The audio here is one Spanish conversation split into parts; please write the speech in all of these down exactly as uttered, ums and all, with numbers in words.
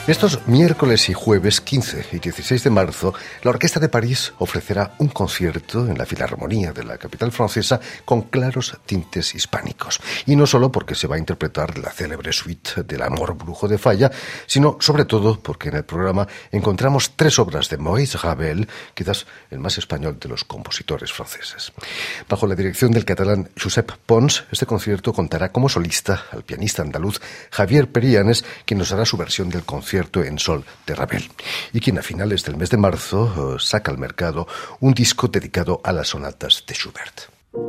Estos miércoles y jueves quince y dieciséis de marzo, la Orquesta de París ofrecerá un concierto en la Filarmonía de la capital francesa con claros tintes hispánicos. Y no solo porque se va a interpretar la célebre suite del Amor Brujo de Falla, sino sobre todo porque en el programa encontramos tres obras de Maurice Ravel, quizás el más español de los compositores franceses. Bajo la dirección del catalán Josep Pons, este concierto contará como solista al pianista andaluz Javier Perianes, quien nos hará su versión del concierto en sol de Ravel, y quien a finales del mes de marzo uh, saca al mercado un disco dedicado a las sonatas de Schubert.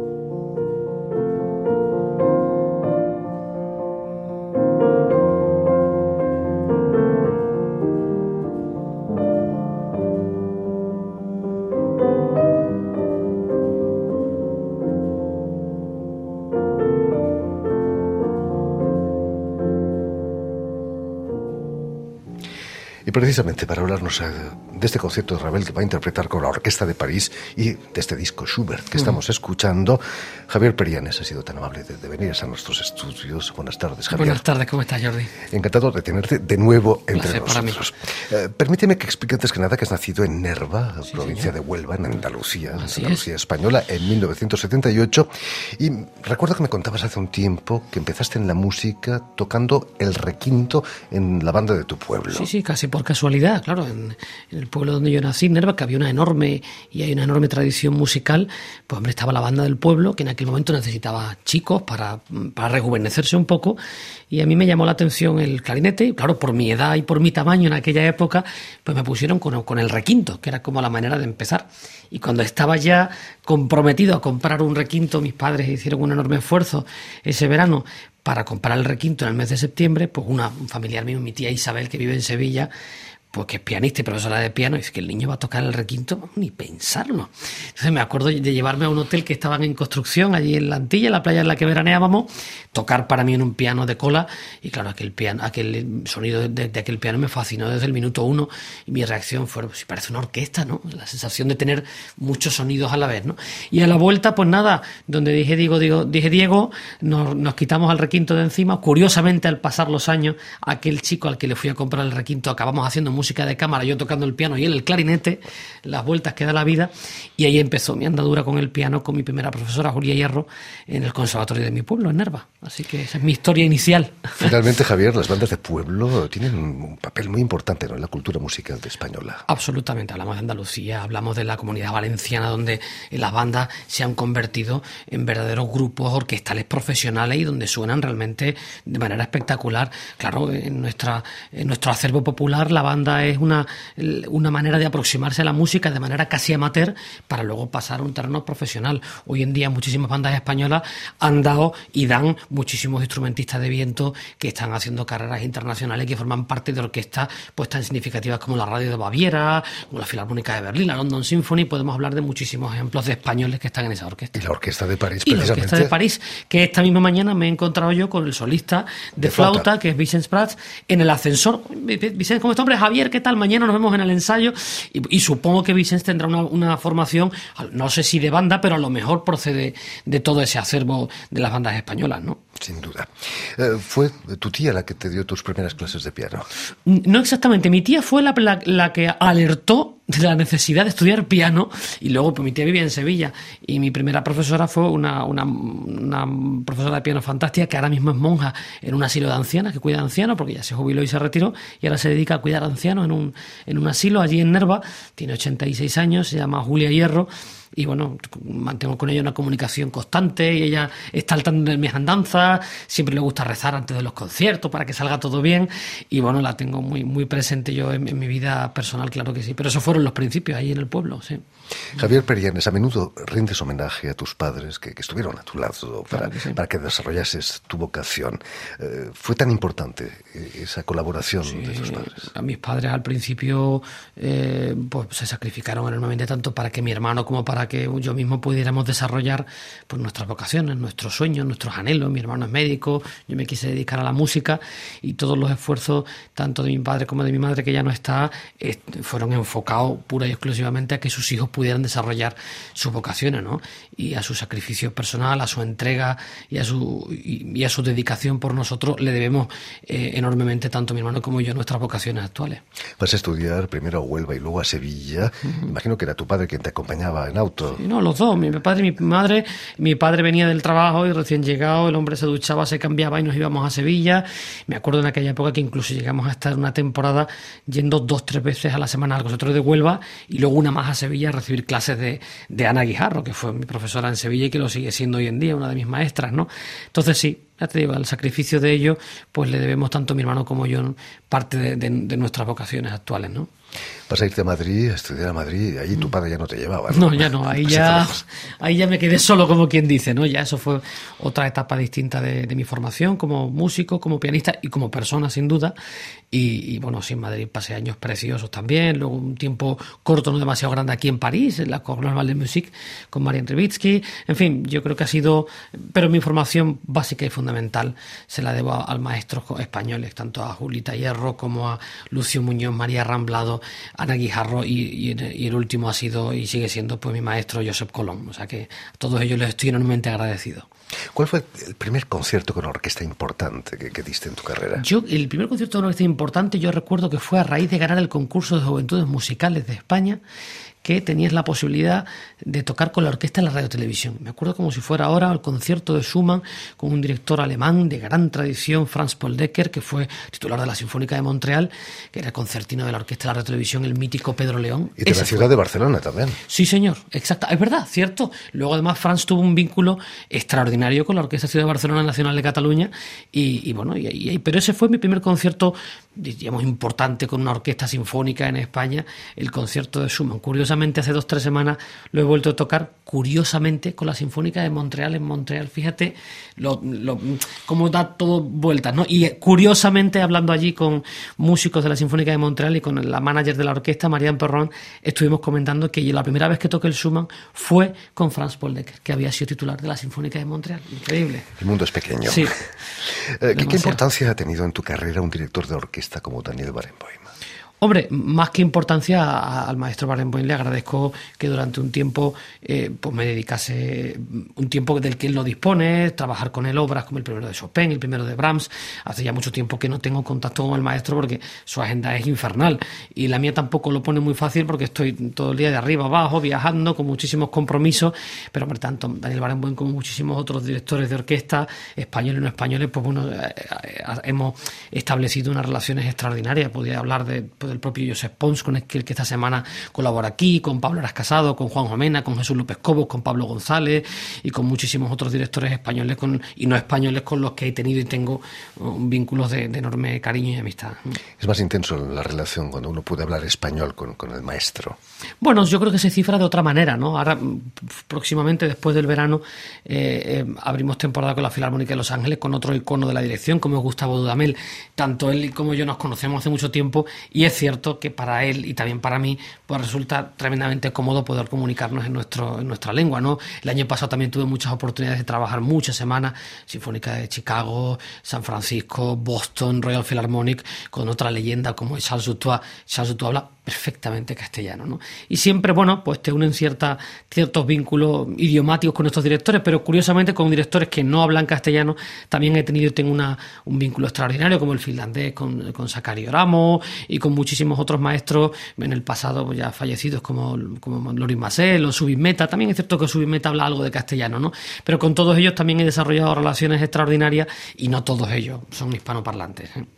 Y precisamente para hablarnos de este concierto de Ravel que va a interpretar con la Orquesta de París y de este disco Schubert que estamos uh-huh. escuchando, Javier Perianes ha sido tan amable de, de venir a nuestros estudios. Buenas tardes, Javier. Buenas tardes, ¿cómo estás, Jordi? Encantado de tenerte de nuevo entre Placer nosotros. Eh, permíteme que explique antes que nada que has nacido en Nerva, sí, provincia señor. de Huelva, en Andalucía, Así Andalucía es. española, en mil novecientos setenta y ocho. Y recuerdo que me contabas hace un tiempo que empezaste en la música tocando el requinto en la banda de tu pueblo. Sí, sí, casi por casualidad, claro. En, en el pueblo donde yo nací, Nerva, que había una enorme y hay una enorme tradición musical, pues hombre, estaba la banda del pueblo, que en aquel momento necesitaba chicos para, para rejuvenecerse un poco, y a mí me llamó la atención el clarinete, y claro, por mi edad y por mi tamaño en aquella época, pues me pusieron con, con el requinto, que era como la manera de empezar. Y cuando estaba ya comprometido a comprar un requinto, mis padres hicieron un enorme esfuerzo ese verano para comprar el requinto en el mes de septiembre, pues una, un familiar mío, mi tía Isabel, que vive en Sevilla, pues que es pianista y profesora de piano, y es que el niño va a tocar el requinto, ni pensarlo. Entonces me acuerdo de llevarme a un hotel que estaban en construcción, allí en la Antilla, la playa en la que veraneábamos, tocar para mí en un piano de cola, y claro, aquel piano, aquel sonido de, de aquel piano me fascinó desde el minuto uno, y mi reacción fue, pues, si parece una orquesta, ¿no? La sensación de tener muchos sonidos a la vez, ¿no? Y a la vuelta, pues nada, donde dije Diego, digo, dije Diego, nos, nos quitamos al requinto de encima. Curiosamente, al pasar los años, aquel chico al que le fui a comprar el requinto, acabamos haciendo música de cámara, yo tocando el piano y él el clarinete, las vueltas que da la vida, y ahí empezó mi andadura con el piano, con mi primera profesora, Julia Hierro, en el conservatorio de mi pueblo, en Nerva. Así que esa es mi historia inicial. Finalmente, Javier, las bandas de pueblo tienen un papel muy importante, ¿no?, en la cultura musical de española. Absolutamente. Hablamos de Andalucía, hablamos de la Comunidad Valenciana, donde las bandas se han convertido en verdaderos grupos orquestales profesionales y donde suenan realmente de manera espectacular. Claro, en, nuestra, en nuestro acervo popular, la banda es una, una manera de aproximarse a la música de manera casi amateur para luego pasar a un terreno profesional. Hoy en día muchísimas bandas españolas han dado y dan muchísimos instrumentistas de viento que están haciendo carreras internacionales, que forman parte de orquestas pues tan significativas como la Radio de Baviera, como la Filarmónica de Berlín, la London Symphony. Podemos hablar de muchísimos ejemplos de españoles que están en esa orquesta. Y la Orquesta de París, y precisamente. la Orquesta de París, que esta misma mañana me he encontrado yo con el solista de, de flauta, flauta, que es Vicens Prats, en el ascensor. Vicens, ¿cómo está, hombre? Javier, ¿qué tal? Mañana nos vemos en el ensayo, y, y supongo que Vicens tendrá una, una formación, no sé si de banda, pero a lo mejor procede de todo ese acervo de las bandas españolas, ¿no? Sin duda. Eh, ¿Fue tu tía la que te dio tus primeras clases de piano? No exactamente. Mi tía fue la, la, la que alertó de la necesidad de estudiar piano, y luego pues mi tía vivía en Sevilla y mi primera profesora fue una, una, una profesora de piano fantástica, que ahora mismo es monja en un asilo de ancianas, que cuida ancianos, porque ya se jubiló y se retiró, y ahora se dedica a cuidar ancianos en un, en un asilo allí en Nerva. Tiene ochenta y seis años, se llama Julia Hierro, y bueno, mantengo con ella una comunicación constante, y ella está al tanto de mis andanzas, siempre le gusta rezar antes de los conciertos para que salga todo bien, y bueno, la tengo muy, muy presente yo en, en mi vida personal, claro que sí, pero eso fueron los principios ahí en el pueblo, sí. Javier Perianes, a menudo rindes homenaje a tus padres que, que estuvieron a tu lado para, claro que sí. para que desarrollases tu vocación. Eh, ¿Fue tan importante esa colaboración sí, de tus padres? A mis padres al principio eh, pues se sacrificaron enormemente, tanto para que mi hermano como para que yo mismo pudiéramos desarrollar pues nuestras vocaciones, nuestros sueños, nuestros anhelos. Mi hermano es médico, yo me quise dedicar a la música, y todos los esfuerzos, tanto de mi padre como de mi madre, que ya no está, eh, fueron enfocados dedicado pura y exclusivamente a que sus hijos pudieran desarrollar sus vocaciones, ¿no? Y a su sacrificio personal, a su entrega y a su, y, y a su dedicación por nosotros le debemos eh, enormemente, tanto mi hermano como yo, nuestras vocaciones actuales. Vas a estudiar primero a Huelva y luego a Sevilla. Uh-huh. Imagino que era tu padre quien te acompañaba en auto. Sí, no, los dos, mi padre y mi madre. Mi padre venía del trabajo y recién llegado, el hombre se duchaba, se cambiaba y nos íbamos a Sevilla. Me acuerdo en aquella época que incluso llegamos a estar una temporada yendo dos, tres veces a la semana al conservatorio de Huelva y luego una más a Sevilla a recibir clases de, de Ana Guijarro, que fue mi profesora en Sevilla y que lo sigue siendo hoy en día, una de mis maestras, ¿no? Entonces sí, ya te digo, al sacrificio de ello, pues le debemos tanto a mi hermano como yo parte de, de, de nuestras vocaciones actuales, ¿no? Vas a irte a Madrid, a estudiar a Madrid, y ahí tu padre ya no te llevaba, ¿no? No, ya no, ahí ya, ahí ya me quedé solo, como quien dice, ¿no? Ya eso fue otra etapa distinta de, de mi formación como músico, como pianista y como persona, sin duda. Y, y bueno, sí, en Madrid pasé años preciosos también, luego un tiempo corto, no demasiado grande, aquí en París, en la École Normale de Musique, con Marian Revitsky. En fin, yo creo que ha sido, pero mi formación básica y fundamental se la debo a, a maestros españoles, tanto a Julita Hierro como a Lucio Muñoz, María Ramblado, Ana Guijarro y, y, y el último ha sido y sigue siendo pues mi maestro Josep Colom. O sea que a todos ellos les estoy enormemente agradecido. ¿Cuál fue el primer concierto con orquesta importante que, que diste en tu carrera? Yo, el primer concierto con orquesta importante, yo recuerdo que fue a raíz de ganar el concurso de Juventudes Musicales de España, que tenías la posibilidad de tocar con la orquesta en la radiotelevisión. Me acuerdo como si fuera ahora el concierto de Schumann con un director alemán de gran tradición, Franz Poldecker, que fue titular de la Sinfónica de Montreal, que era concertino de la orquesta de la radiotelevisión, el mítico Pedro León. Y de Ese la ciudad fue. de Barcelona también. Sí, señor, exacto. Es verdad, cierto. Luego además Franz tuvo un vínculo extraordinario con la Orquesta Ciudad de Barcelona Nacional de Cataluña y, y bueno, y, y, pero ese fue mi primer concierto, digamos, importante con una orquesta sinfónica en España, el concierto de Schumann. Curiosamente, hace dos o tres semanas lo he vuelto a tocar, curiosamente, con la Sinfónica de Montreal en Montreal. Fíjate lo, lo, cómo da todo vueltas, ¿no? Y curiosamente, hablando allí con músicos de la Sinfónica de Montreal y con la manager de la orquesta, Marianne Perron, estuvimos comentando que la primera vez que toqué el Schumann fue con Franz Poldecker, que había sido titular de la Sinfónica de Montreal. Increíble. El mundo es pequeño. Sí. ¿Qué, ¿Qué importancia ha tenido en tu carrera un director de orquesta como Daniel Barenboim? Hombre, más que importancia, al maestro Barenboim le agradezco que durante un tiempo eh, pues me dedicase un tiempo del que él no dispone, trabajar con él obras como el primero de Chopin, el primero de Brahms. Hace ya mucho tiempo que no tengo contacto con el maestro porque su agenda es infernal y la mía tampoco lo pone muy fácil porque estoy todo el día de arriba abajo viajando con muchísimos compromisos, pero por tanto Daniel Barenboim como muchísimos otros directores de orquesta, españoles y no españoles, pues bueno, eh, eh, hemos establecido unas relaciones extraordinarias. Podría hablar de pues, del propio Josep Pons, con el que esta semana colabora aquí, con Pablo Eras Casado, con Juan Jomena, con Jesús López Cobos, con Pablo González y con muchísimos otros directores españoles con, y no españoles con los que he tenido y tengo un vínculo de, de enorme cariño y amistad. Es más intenso la relación cuando uno puede hablar español con, con el maestro. Bueno, yo creo que se cifra de otra manera, ¿no? Ahora, próximamente, después del verano, eh, eh, abrimos temporada con la Filarmónica de Los Ángeles, con otro icono de la dirección, como es Gustavo Dudamel. Tanto él como yo nos conocemos hace mucho tiempo y es cierto que para él y también para mí pues resulta tremendamente cómodo poder comunicarnos en, nuestro, en nuestra lengua, ¿no? El año pasado también tuve muchas oportunidades de trabajar muchas semanas, Sinfónica de Chicago, San Francisco, Boston, Royal Philharmonic, con otra leyenda como Charles Dutoit. Charles Dutoit habla perfectamente castellano, ¿no? Y siempre, bueno, pues te unen cierta, ciertos vínculos idiomáticos con estos directores, pero curiosamente con directores que no hablan castellano también he tenido y tengo una, un vínculo extraordinario, como el finlandés con, con Sakari Oramo y con muchísimos otros maestros en el pasado ya fallecidos como, como Lorin Maazel o Zubin Mehta. También es cierto que Zubin Mehta habla algo de castellano, ¿no? Pero con todos ellos también he desarrollado relaciones extraordinarias y no todos ellos son hispanoparlantes, ¿eh?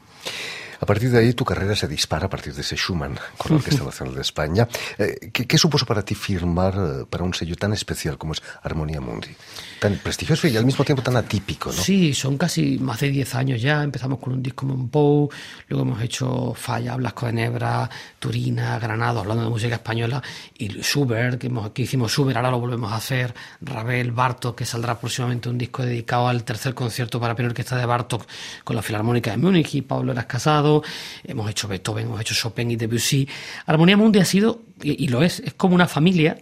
A partir de ahí tu carrera se dispara a partir de ese Schumann con la Orquesta Nacional de España. Eh, ¿qué, ¿Qué supuso para ti firmar para un sello tan especial como es Harmonia Mundi? Tan prestigioso y al mismo tiempo tan atípico, ¿no? Sí, son casi más de diez años ya. Empezamos con un disco Monpou, luego hemos hecho Falla, Blasco de Nebra, Turina, Granado, hablando de música española, y Schubert, que, hemos, que hicimos Schubert, ahora lo volvemos a hacer, Ravel, Bartók, que saldrá próximamente un disco dedicado al tercer concierto para piano y orquesta de Bartók con la Filarmónica de Múnich y Pablo Eras Casado. Hemos hecho Beethoven, hemos hecho Chopin y Debussy. Harmonia Mundi ha sido, y, y lo es, es como una familia.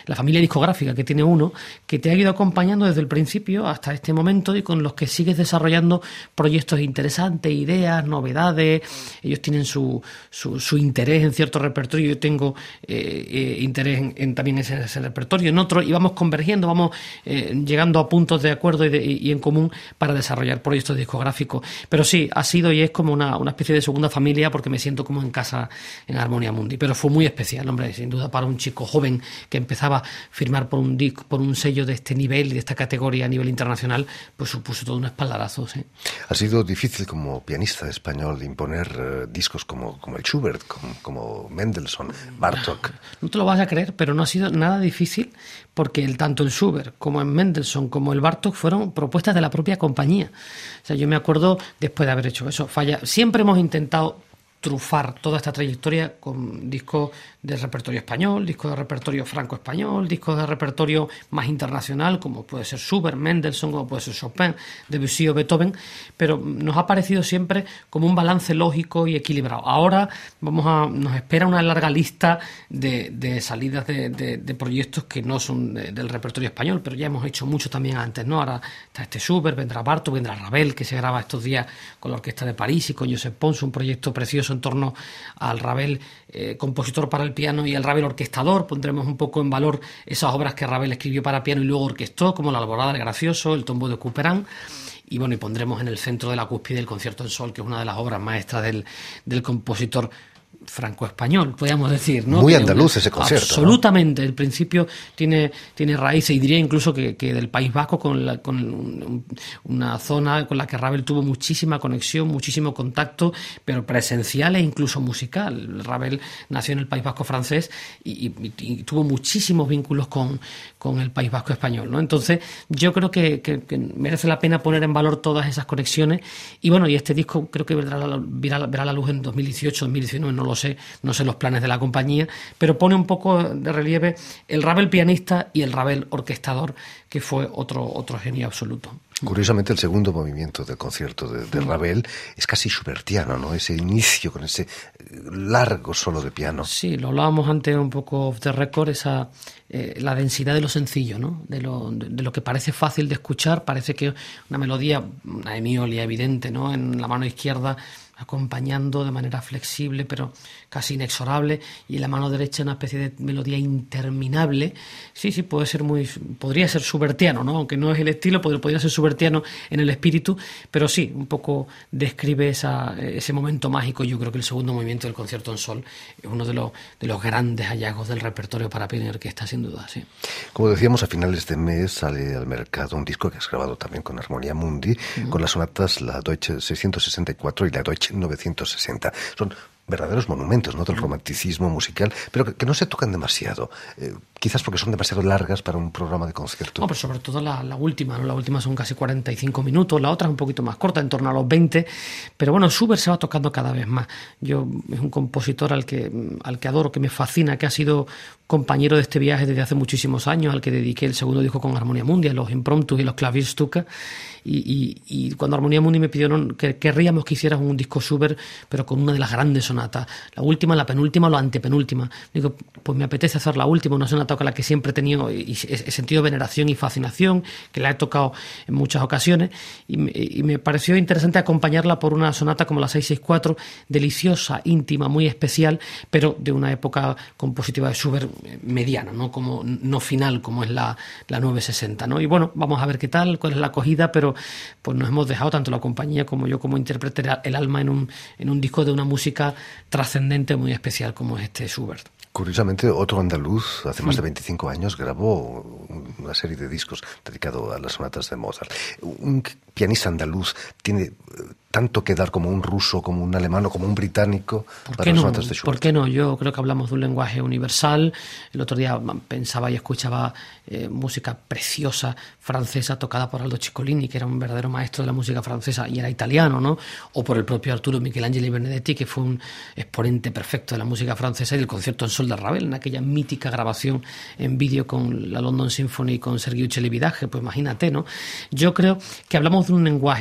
la familia discográfica que tiene uno, que te ha ido acompañando desde el principio hasta este momento y con los que sigues desarrollando proyectos interesantes, ideas, novedades. Ellos tienen su, su, su interés en cierto repertorio, yo tengo eh, eh, interés en, en también ese, ese repertorio, en otro, y vamos convergiendo, vamos eh, llegando a puntos de acuerdo y, de, y en común para desarrollar proyectos discográficos. Pero sí, ha sido y es como una, una especie de segunda familia, porque me siento como en casa en Harmonia Mundi. Pero fue muy especial, hombre, sin duda, para un chico joven que empezaba a firmar por un disco, por un sello de este nivel y de esta categoría a nivel internacional, pues supuso todo un espaldarazo. ¿Sí? Ha sido difícil como pianista español de imponer uh, discos como, como el Schubert, como, como Mendelssohn, Bartók. No te lo vas a creer, pero no ha sido nada difícil, porque el, tanto el Schubert como el Mendelssohn como el Bartók fueron propuestas de la propia compañía. O sea, yo me acuerdo, después de haber hecho eso, falla, siempre hemos intentado trufar toda esta trayectoria con discos de repertorio español, discos de repertorio franco-español, discos de repertorio más internacional, como puede ser Schubert, Mendelssohn, como puede ser Chopin, Debussy o Beethoven, pero nos ha parecido siempre como un balance lógico y equilibrado. Ahora vamos a, nos espera una larga lista de, de salidas de, de, de proyectos que no son de, del repertorio español, pero ya hemos hecho mucho también antes, ¿no? Ahora está este Schubert, vendrá Bartók, vendrá Ravel, que se graba estos días con la Orquesta de París y con Josep Pons, un proyecto precioso en torno al Ravel, eh, compositor para el piano, y el Ravel orquestador. Pondremos un poco en valor esas obras que Ravel escribió para piano y luego orquestó, como La Alborada del Gracioso, El Tombeau de Couperin. Y bueno, y pondremos en el centro de la cúspide el Concierto en Sol, que es una de las obras maestras del, del compositor franco-español, podríamos decir, ¿no? Muy Tiene andaluz una, ese concierto, absolutamente, ¿no? El principio tiene, tiene raíces, y diría incluso que, que del País Vasco, con, la, con un, una zona con la que Ravel tuvo muchísima conexión, muchísimo contacto, pero presencial e incluso musical. Ravel nació en el País Vasco francés y, y, y tuvo muchísimos vínculos con, con el País Vasco español, ¿no? Entonces yo creo que, que, que merece la pena poner en valor todas esas conexiones, y bueno, y este disco creo que verá la, verá, verá la luz en dos mil dieciocho, dos mil diecinueve, no lo sé, no sé los planes de la compañía, pero pone un poco de relieve el Ravel pianista y el Ravel orquestador, que fue otro, otro genio absoluto. Curiosamente, el segundo movimiento del concierto de, de Ravel es casi schubertiano, ¿no? Ese inicio con ese largo solo de piano. Sí, lo hablábamos antes un poco off the record, esa, eh, la densidad de lo sencillo, ¿no? De lo, de, de lo que parece fácil de escuchar, parece que una melodía, una hemiolia evidente, ¿no? En la mano izquierda, acompañando de manera flexible pero casi inexorable, y en la mano derecha una especie de melodía interminable. Sí, sí, puede ser muy, podría ser schubertiano, ¿no? Aunque no es el estilo, podría, podría ser schubertiano en el espíritu, pero sí, un poco describe esa, ese momento mágico. Yo creo que el segundo movimiento del Concierto en Sol es uno de los, de los grandes hallazgos del repertorio para piano y orquesta, sin duda, sí. Como decíamos, a finales de mes sale al mercado un disco que has grabado también con Harmonia Mundi, uh-huh. con las sonatas, la Deutsche seiscientos sesenta y cuatro y la Deutsche novecientos sesenta. Son verdaderos monumentos, ¿no?, del romanticismo musical, pero que, que no se tocan demasiado, eh, quizás porque son demasiado largas para un programa de concierto. No, pero sobre todo la, la última, ¿no? La última son casi cuarenta y cinco minutos, la otra es un poquito más corta, en torno a los veinte, pero bueno, Schubert se va tocando cada vez más. Yo, es un compositor al que, al que adoro, que me fascina, que ha sido compañero de este viaje desde hace muchísimos años, al que dediqué el segundo disco con Harmonia Mundi, los Impromptus y los Klavierstücke, y, y, y cuando Harmonia Mundi me pidió no, que querríamos que hicieras un disco Schubert, pero con una de las grandes sonatas, la última, la penúltima o la antepenúltima. Digo, pues me apetece hacer la última, una sonata con la que siempre he tenido y he sentido veneración y fascinación, que la he tocado en muchas ocasiones, y me, y me pareció interesante acompañarla por una sonata como la seiscientos sesenta y cuatro, deliciosa, íntima, muy especial, pero de una época compositiva de Schubert mediana, no como no final como es la, la novecientos sesenta, ¿no? Y bueno, vamos a ver qué tal, cuál es la acogida, pero pues nos hemos dejado, tanto la compañía como yo como intérprete, el alma en un, en un disco de una música trascendente muy especial como es este Schubert. Curiosamente, otro andaluz, hace más de veinticinco años, grabó una serie de discos dedicado a las sonatas de Mozart. Un pianista andaluz tiene tanto que dar como un ruso, como un alemán o como un británico para las sonatas de Schubert. ¿Por qué no? Yo creo que hablamos de un lenguaje universal. El otro día pensaba y escuchaba eh, música preciosa francesa tocada por Aldo Ciccolini, que era un verdadero maestro de la música francesa y era italiano, ¿no? O por el propio Arturo Michelangeli Benedetti, que fue un exponente perfecto de la música francesa, y del Concierto en Sol de Ravel, en aquella mítica grabación en vídeo con la London Symphony y con Sergiu Celibidache. Pues imagínate, ¿no? Yo creo que hablamos de un lenguaje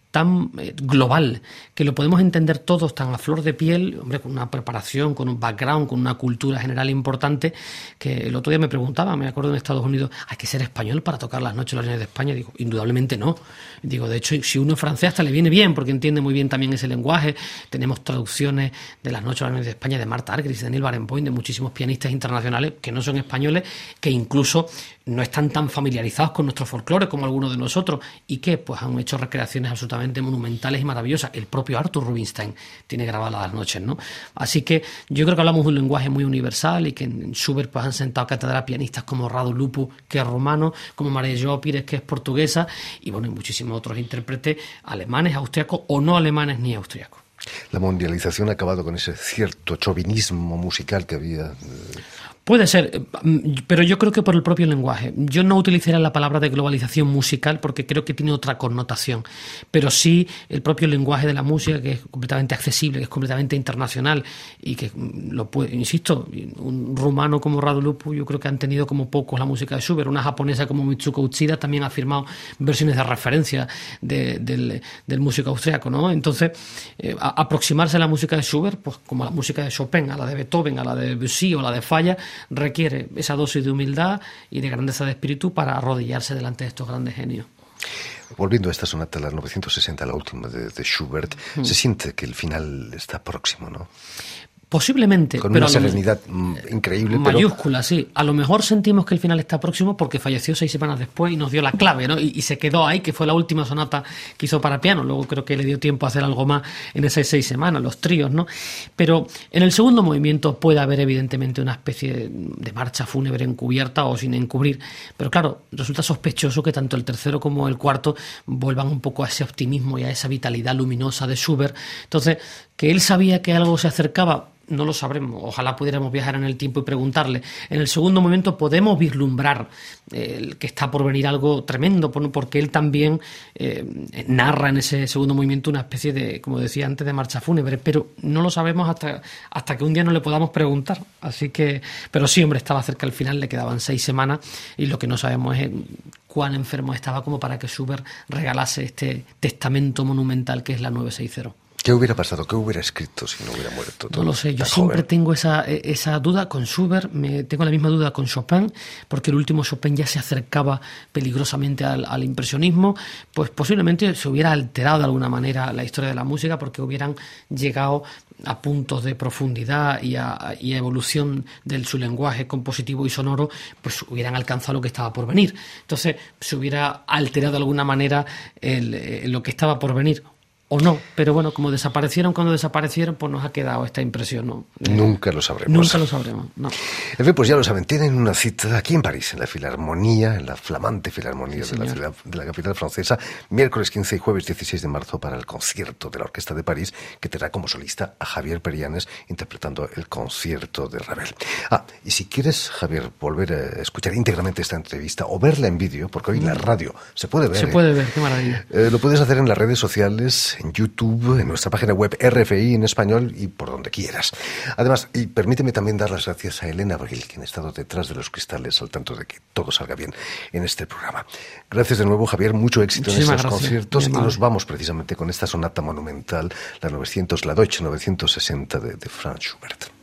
tan eh, global, que lo podemos entender todos tan a flor de piel, hombre, con una preparación, con un background, con una cultura general importante, que el otro día me preguntaba, me acuerdo en Estados Unidos, ¿hay que ser español para tocar las noches de los Leones de España? Digo, indudablemente no. Digo, de hecho, si uno es francés hasta le viene bien, porque entiende muy bien también ese lenguaje. Tenemos traducciones de las noches de los Leones de España de Marta Argerich, de Daniel Barenboim, de muchísimos pianistas internacionales que no son españoles, que incluso no están tan familiarizados con nuestro folclore como algunos de nosotros, y que pues han hecho recreaciones absolutamente monumentales y maravillosas. El propio Arthur Rubinstein tiene grabadas las noches, ¿no? Así que yo creo que hablamos de un lenguaje muy universal y que en Schubert pues han sentado cátedra pianistas como Radu Lupu, que es romano, como María Joao Pires, que es portuguesa, y bueno, y muchísimos otros intérpretes alemanes, austriacos o no alemanes ni austriacos. La mundialización ha acabado con ese cierto chauvinismo musical que había. Eh... Puede ser, pero yo creo que por el propio lenguaje. Yo no utilizaría la palabra de globalización musical porque creo que tiene otra connotación, pero sí el propio lenguaje de la música, que es completamente accesible, que es completamente internacional y que lo puede, insisto, un rumano como Radu Lupu yo creo que han tenido como pocos la música de Schubert. Una japonesa como Mitsuko Uchida también ha firmado versiones de referencia de, del, del músico austriaco, ¿no? Entonces, eh, a, aproximarse a la música de Schubert, pues como a la música de Chopin, a la de Beethoven, a la de Debussy o la de Falla, requiere esa dosis de humildad y de grandeza de espíritu para arrodillarse delante de estos grandes genios. Volviendo a esta sonata, la novecientos sesenta, la última de, de Schubert, mm. se siente que el final está próximo, ¿no? Posiblemente. Con pero una serenidad lo, increíble. Mayúscula, pero... sí. A lo mejor sentimos que el final está próximo porque falleció seis semanas después y nos dio la clave, ¿no? Y, y se quedó ahí, que fue la última sonata que hizo para piano. Luego creo que le dio tiempo a hacer algo más en esas seis semanas, los tríos, ¿no? Pero en el segundo movimiento puede haber evidentemente una especie de marcha fúnebre encubierta o sin encubrir. Pero claro, resulta sospechoso que tanto el tercero como el cuarto vuelvan un poco a ese optimismo y a esa vitalidad luminosa de Schubert. Entonces, que él sabía que algo se acercaba, no lo sabremos. Ojalá pudiéramos viajar en el tiempo y preguntarle. En el segundo momento podemos vislumbrar eh, que está por venir algo tremendo, porque él también eh, narra en ese segundo movimiento una especie de, como decía antes, de marcha fúnebre, pero no lo sabemos hasta, hasta que un día no le podamos preguntar. Así que, pero sí, hombre, estaba cerca al final, le quedaban seis semanas y lo que no sabemos es cuán enfermo estaba como para que Schubert regalase este testamento monumental que es la nueve sesenta. ¿Qué hubiera pasado? ¿Qué hubiera escrito si no hubiera muerto? No lo sé, yo siempre joven. tengo esa, esa duda con Schubert, me, tengo la misma duda con Chopin, porque el último Chopin ya se acercaba peligrosamente al, al impresionismo, pues posiblemente se hubiera alterado de alguna manera la historia de la música porque hubieran llegado a puntos de profundidad y a, y a evolución de su lenguaje compositivo y sonoro, pues hubieran alcanzado lo que estaba por venir. Entonces se hubiera alterado de alguna manera el, el, lo que estaba por venir. O no, pero bueno, como desaparecieron cuando desaparecieron, pues nos ha quedado esta impresión, ¿no? Eh, nunca lo sabremos. Nunca lo sabremos, no. En fin, pues ya lo saben, tienen una cita aquí en París, en la Filarmonía, en la flamante Filarmonía sí, de la ciudad, de la capital francesa, miércoles quince y jueves dieciséis de marzo para el concierto de la Orquesta de París, que tendrá como solista a Javier Perianes interpretando el concierto de Ravel. Ah, y si quieres, Javier, volver a escuchar íntegramente esta entrevista o verla en vídeo, porque hoy en la radio se puede ver. Se ¿eh? puede ver, qué maravilla. Eh, lo puedes hacer en las redes sociales, en YouTube, en nuestra página web R F I en español y por donde quieras. Además, y permíteme también dar las gracias a Elena Abril, quien ha estado detrás de los cristales al tanto de que todo salga bien en este programa. Gracias de nuevo, Javier, mucho éxito Muchísimas en estos gracias. conciertos y nos vamos precisamente con esta sonata monumental, la novecientos, la Deutsche novecientos sesenta de, de Franz Schubert.